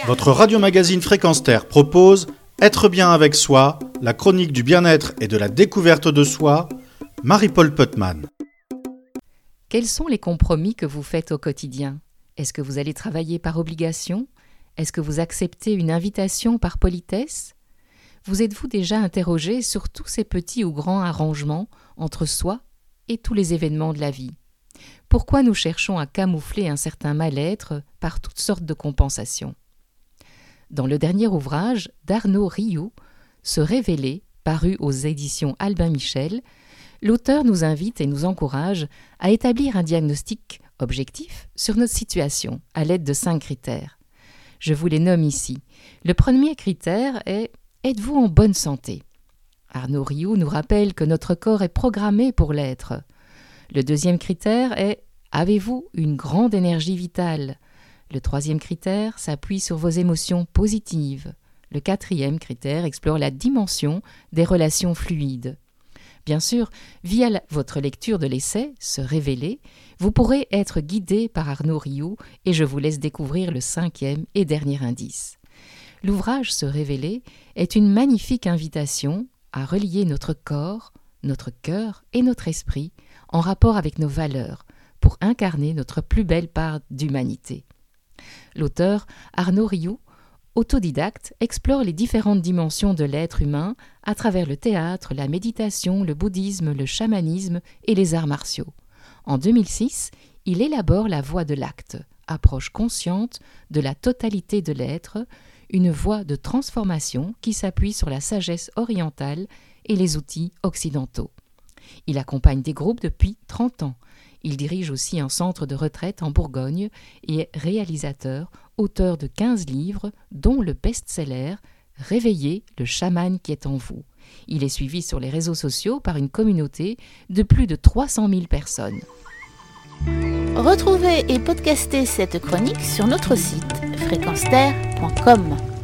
Votre radio-magazine Fréquence Terre propose Être bien avec soi, la chronique du bien-être et de la découverte de soi, Marie-Paule Putman. Quels sont les compromis que vous faites au quotidien ? Est-ce que vous allez travailler par obligation ? Est-ce que vous acceptez une invitation par politesse ? Vous êtes-vous déjà interrogé sur tous ces petits ou grands arrangements entre soi et tous les événements de la vie ? Pourquoi nous cherchons à camoufler un certain mal-être par toutes sortes de compensations ? Dans le dernier ouvrage d'Arnaud Rioux, « Se révéler », paru aux éditions Albin Michel, l'auteur nous invite et nous encourage à établir un diagnostic objectif sur notre situation à l'aide de 5 critères. Je vous les nomme ici. Le premier critère est « Êtes-vous en bonne santé ?» Arnaud Rioux nous rappelle que notre corps est programmé pour l'être. Le deuxième critère est « Avez-vous une grande énergie vitale ?» Le troisième critère s'appuie sur vos émotions positives. Le quatrième critère explore la dimension des relations fluides. Bien sûr, via votre lecture de l'essai « Se révéler », vous pourrez être guidé par Arnaud Rioux et je vous laisse découvrir le 5e et dernier indice. L'ouvrage « Se révéler » est une magnifique invitation à relier notre corps, notre cœur et notre esprit en rapport avec nos valeurs pour incarner notre plus belle part d'humanité. L'auteur, Arnaud Rioux, autodidacte, explore les différentes dimensions de l'être humain à travers le théâtre, la méditation, le bouddhisme, le chamanisme et les arts martiaux. En 2006, il élabore la voie de l'acte, approche consciente de la totalité de l'être, une voie de transformation qui s'appuie sur la sagesse orientale et les outils occidentaux. Il accompagne des groupes depuis 30 ans. Il dirige aussi un centre de retraite en Bourgogne et est réalisateur, auteur de 15 livres, dont le best-seller « Réveillez le chaman qui est en vous ». Il est suivi sur les réseaux sociaux par une communauté de plus de 300 000 personnes. Retrouvez et podcastez cette chronique sur notre site fréquenceterre.com.